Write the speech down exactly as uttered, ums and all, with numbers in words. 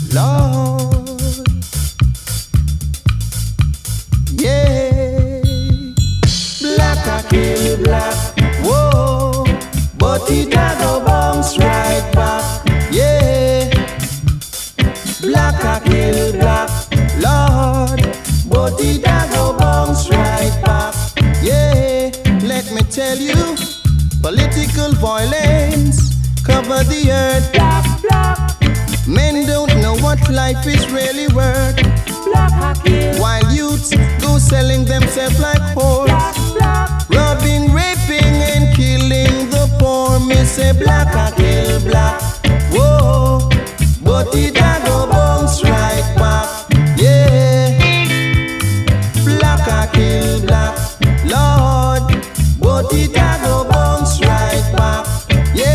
Lord, yeah. Black a kill black, whoa, but it a go bounce right back, yeah. Black a kill black, Lord, but it a go bounce right back, yeah. Let me tell you, political violence cover the earth. Black, black, Men don't know what life is really worth, black a kill. while youths go selling themselves like whores, Black, black, robbing, raping and killing the poor. Me say black a kill black,